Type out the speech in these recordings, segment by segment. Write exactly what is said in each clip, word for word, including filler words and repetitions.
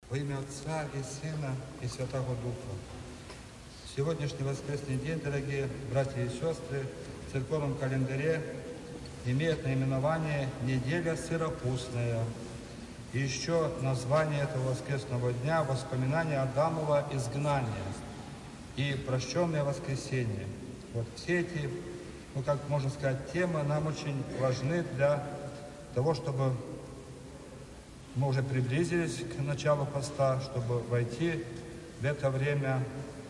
Во имя Отца и Сына и Святого Духа. Сегодняшний воскресный день, дорогие братья и сестры, в церковном календаре имеет наименование «Неделя сыропустная». И еще название этого воскресного дня «Воспоминания Адамова изгнания» и «Прощенное воскресенье». Вот все эти, ну как можно сказать, темы нам очень важны для того, чтобы мы уже приблизились к началу поста, чтобы войти в это время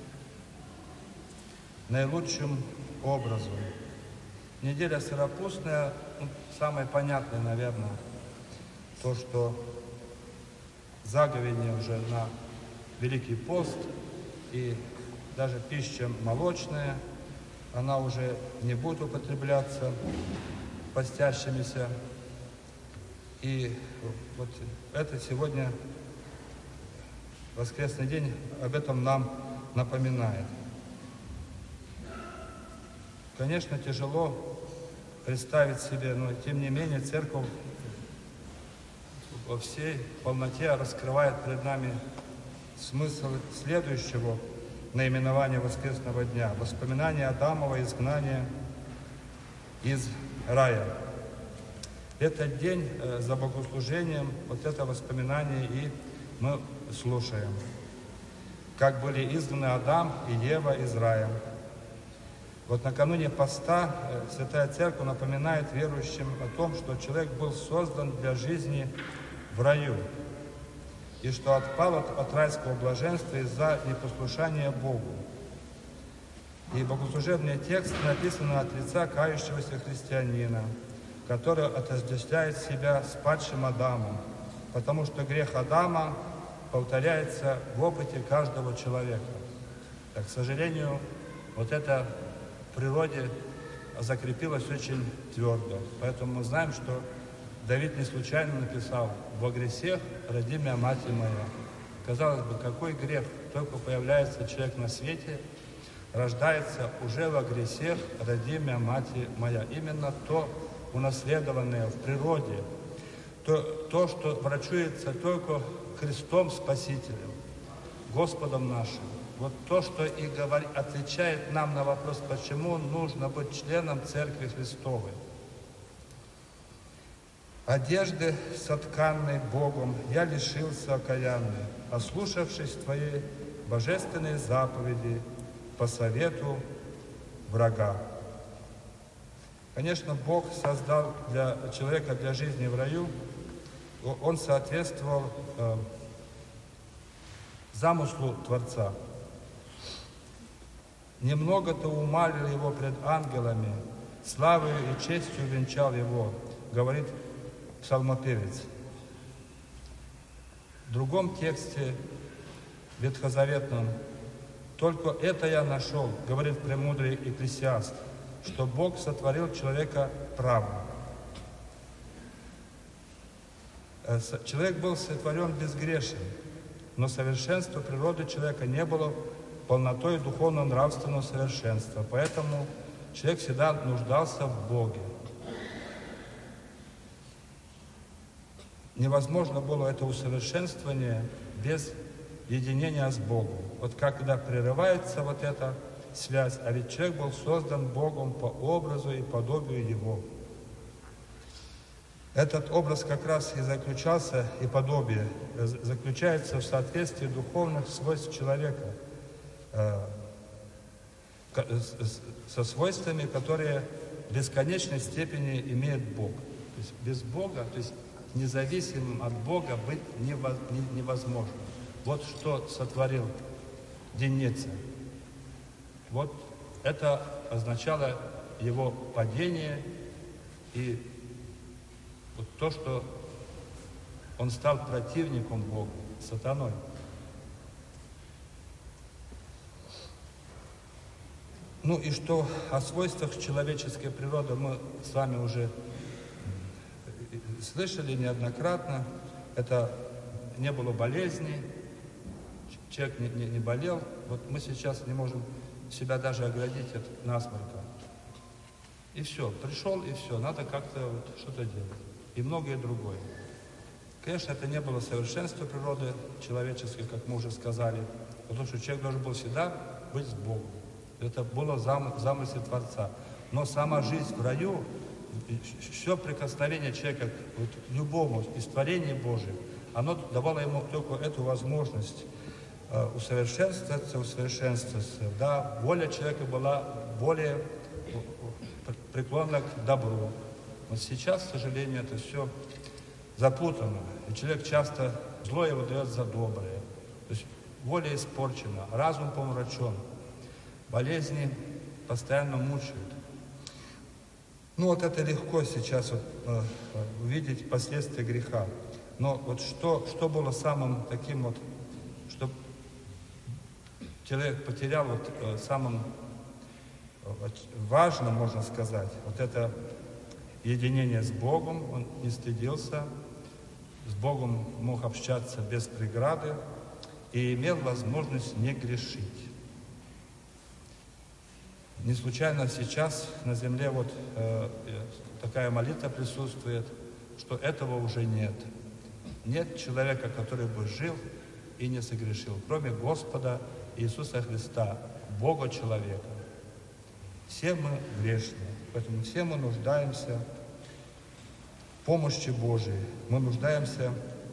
наилучшим образом. Неделя сыропустная, ну, самое понятное, наверное, то, что заговение уже на Великий пост, и даже пища молочная, она уже не будет употребляться постящимися. И вот это сегодня, воскресный день, об этом нам напоминает. Конечно, тяжело представить себе, но тем не менее церковь во всей полноте раскрывает перед нами смысл следующего наименования воскресного дня. Воспоминания Адамова изгнания из рая. Этот день э, за богослужением, вот это воспоминание и мы слушаем. Как были изгнаны Адам и Ева из рая. Вот накануне поста э, Святая Церковь напоминает верующим о том, что человек был создан для жизни в раю. И что отпал от, от райского блаженства из-за непослушания Богу. И богослужебный текст написан от лица кающегося христианина, который отождествляет себя с падшим Адамом, потому что грех Адама повторяется в опыте каждого человека. Так, к сожалению, вот это в природе закрепилось очень твердо. Поэтому мы знаем, что Давид не случайно написал: «Во грехах роди меня, мать моя». Казалось бы, какой грех? Только появляется человек на свете, рождается уже во грехах роди меня, мать моя. Именно то, унаследованное в природе, то, то, что врачуется только Христом Спасителем, Господом нашим. Вот то, что и говорит, отвечает нам на вопрос, почему нужно быть членом Церкви Христовой. Одежды, сотканной Богом, я лишился окаянной, ослушавшись Твоей божественной заповеди по совету врага. Конечно, Бог создал для человека, для жизни в раю, он соответствовал э, замыслу Творца. Немного-то умалил его пред ангелами, славою и честью венчал его, говорит псалмопевец. В другом тексте ветхозаветном: «Только это я нашел, — говорит премудрый Экклесиаст, — что Бог сотворил человека правым». Человек был сотворен безгрешен, но совершенство природы человека не было полнотой духовно-нравственного совершенства. Поэтому человек всегда нуждался в Боге. Невозможно было это усовершенствование без единения с Богом. Вот когда прерывается вот эта связь, а ведь человек был создан Богом по образу и подобию Его. Этот образ как раз и заключался, и подобие, заключается в соответствии духовных свойств человека, э, со свойствами, которые в бесконечной степени имеет Бог. То есть без Бога, то есть независимым от Бога быть невозможно. Вот что сотворил Денница. Вот это означало его падение и вот то, что он стал противником Бога, сатаной. Ну и что о свойствах человеческой природы мы с вами уже слышали неоднократно. Это не было болезней, человек не, не, не болел. Вот мы сейчас не можем себя даже оградить от насморка. И все, пришел, и все, надо как-то вот что-то делать. И многое другое. Конечно, это не было совершенство природы человеческой, как мы уже сказали, потому что человек должен был всегда быть с Богом. Это было зам, замысел Творца. Но сама жизнь в раю, все прикосновение человека вот, к любому из творений Божьих, оно давало ему только эту возможность э, усовершенствоваться, усовершенствоваться. Да, воля человека была более преклонна к добру. Вот сейчас, к сожалению, это все запутано. И человек часто злое выдает за доброе. То есть воля испорчена, разум помрачен, болезни постоянно мучают. Ну вот это легко сейчас вот, э, увидеть последствия греха. Но вот что, что было самым таким вот, что человек потерял вот э, самым э, важным, можно сказать, вот это единение с Богом, он не стыдился, с Богом мог общаться без преграды и имел возможность не грешить. Не случайно сейчас на земле вот э, такая молитва присутствует, что этого уже нет. Нет человека, который бы жил и не согрешил, кроме Господа Иисуса Христа, Бога-человека. Все мы грешные, поэтому все мы нуждаемся в помощи Божией. Мы нуждаемся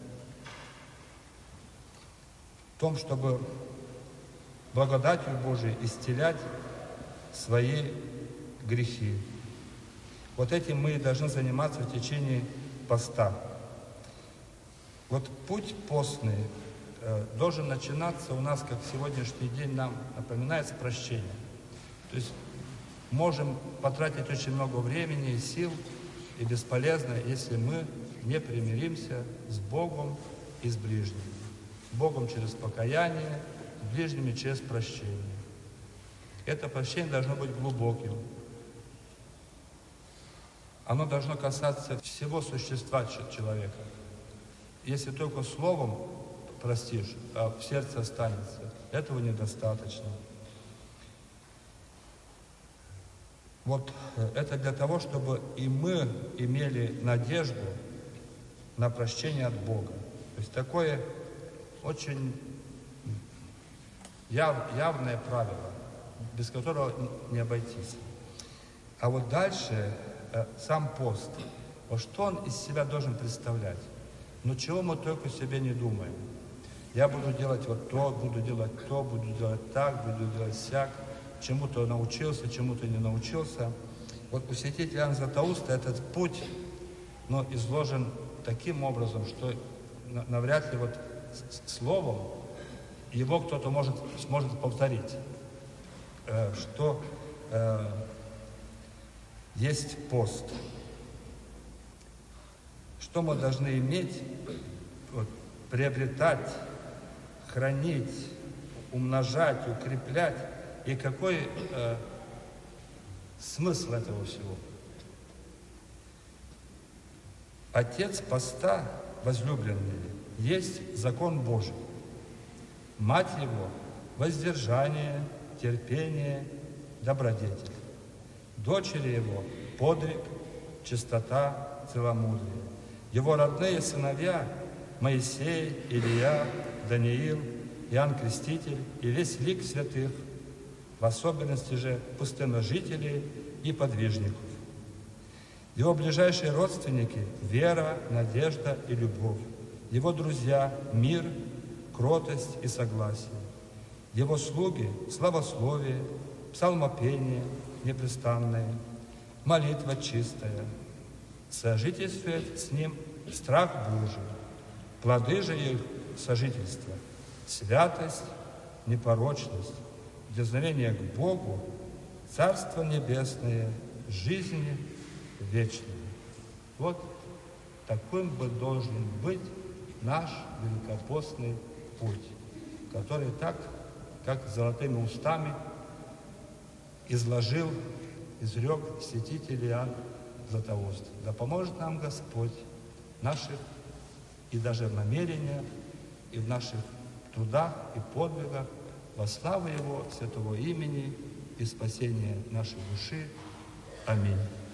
в том, чтобы благодатью Божией исцелять свои грехи. Вот этим мы и должны заниматься в течение поста. Вот путь постный э, должен начинаться у нас, как сегодняшний день нам напоминает, с прощения. То есть можем потратить очень много времени и сил, и бесполезно, если мы не примиримся с Богом и с ближними. С Богом через покаяние, с ближними через прощение. Это прощение должно быть глубоким. Оно должно касаться всего существа человека. Если только словом простишь, а в сердце останется, этого недостаточно. Вот это для того, чтобы и мы имели надежду на прощение от Бога. То есть такое очень яв, явное правило, без которого не обойтись. А вот дальше э, сам пост. Вот что он из себя должен представлять? Ну чего мы только себе не думаем. Я буду делать вот то, буду делать то, буду делать так, буду делать сяк. Чему-то научился, чему-то не научился. Вот у святителя Иоанна Златоуста этот путь, но изложен таким образом, что навряд ли вот словом его кто-то может, сможет повторить. Что э, есть пост. Что мы должны иметь, вот, приобретать, хранить, умножать, укреплять, и какой э, смысл этого всего? Отец поста, возлюбленный, есть закон Божий. Мать его – воздержание, терпение, добродетель. Дочери его – подвиг, чистота, целомудрие. Его родные сыновья – Моисей, Илия, Даниил, Иоанн Креститель и весь лик святых, в особенности же пустынножителей и подвижников. Его ближайшие родственники – вера, надежда и любовь. Его друзья – мир, кротость и согласие. Его слуги – славословие, псалмопение непрестанное, молитва чистая. Сожительствует с ним страх Божий. Плоды же их сожительства – святость, непорочность, дерзновение к Богу, Царство Небесное, жизни вечной. Вот таким бы должен быть наш великопостный путь, который так, как золотыми устами изложил, изрек святитель Иоанн Златоуст. Да поможет нам Господь в наших и даже в намерениях, и в наших трудах и подвигах во славу Его святого имени и спасение нашей души. Аминь.